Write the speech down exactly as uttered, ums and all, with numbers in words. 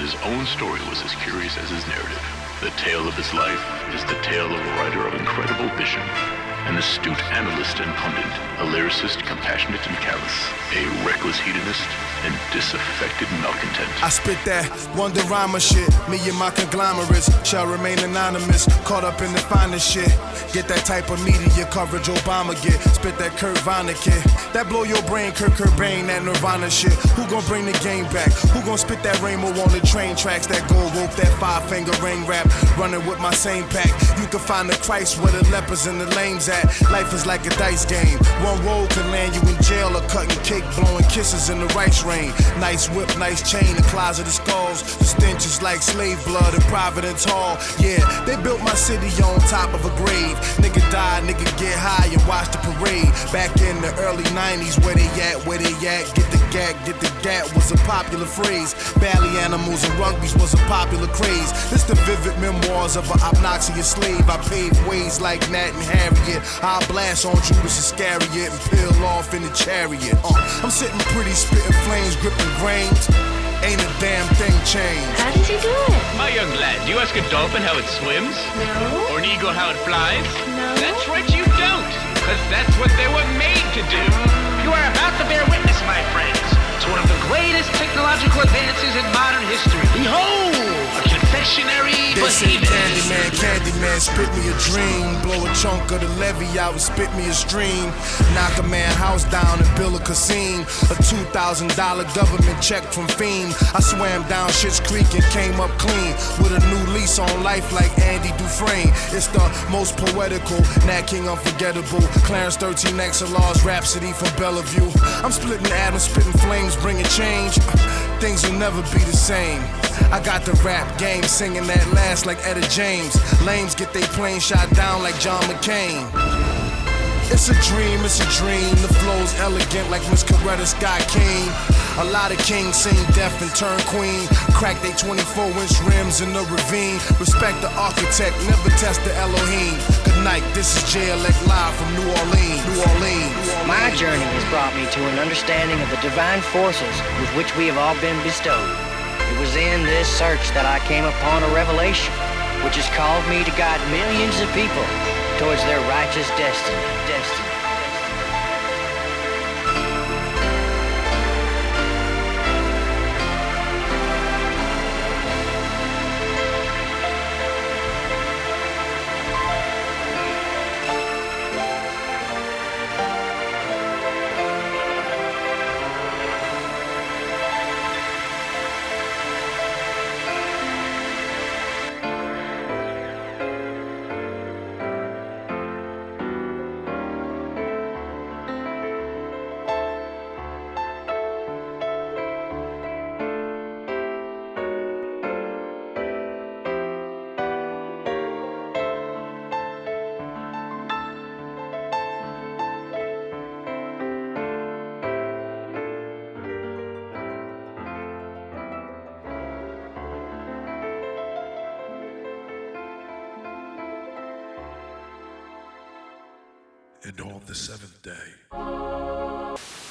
and his own story was as curious as his narrative. The tale of his life is the tale of a writer of incredible vision, an astute analyst and pundit, a lyricist compassionate and callous, a reckless hedonist, and disaffected malcontent. I spit that Wonderama shit. Me and my conglomerates shall remain anonymous. Caught up in the finest shit. Get that type of media coverage Obama get. Spit that Kurt Vonnegut. That blow your brain, Kurt Cobain, that Nirvana shit. Who gon' bring the game back? Who gon' spit that rainbow on the train tracks? That gold rope, that five finger ring rap. Running with my same pack. You can find the Christ where the lepers and the lames at. Life is like a dice game. One roll can land you in jail or cutting cake, blowing kisses in the rice rain. Nice whip, nice chain, a closet of skulls. The stench is like slave blood in Providence Hall. Yeah, they built my city on top of a grave. Nigga die, nigga get high and watch the parade. Back in the early nineties, where they at, where they at? Get the gat, get the gat was a popular phrase. Bally animals and rugbies was a popular craze. This the vivid memoirs of an obnoxious slave. I paved ways like Nat and Harriet. I blast on Judas Iscariot and peel off in the chariot. Uh, I'm sitting pretty, spitting flames, gripping grains. Ain't a damn thing changed. How does he do it? My young lad, do you ask a dolphin how it swims? No. Or an eagle how it flies? No. That's right, you don't. Because that's what they were made to do. You are about to bear witness, my friends, to one of the greatest technological advances in modern history. Behold, a confectionery They say behemoth. Candyman, Candyman, spit me a dream. Blow a chunk of the levee out and spit me a stream. Knock a man house down and build a casino. A two thousand dollar government check from Fiend. I swam down Schitt's Creek and came up clean with a new lease on life like Andy Dufresne. It's the most poetical, Nat King unforgettable. Clarence thirteen X L R's Rhapsody from Bellevue. I'm splitting atoms, spitting flames, bringing change. Things will never be the same. I got the rap game singing that last like Etta James. Lames get they plane shot down like John McCain. It's a dream, it's a dream. The flow's elegant like Miss Coretta Scott King. A lot of kings sing deaf and turn queen. Crack they twenty-four inch rims in the ravine. Respect the architect, never test the Elohim. Good night, this is J L X live from New Orleans. New Orleans. My journey has brought me to an understanding of the divine forces with which we have all been bestowed. It was in this search that I came upon a revelation, which has called me to guide millions of people towards their righteous destiny. Destiny. And on the seventh day.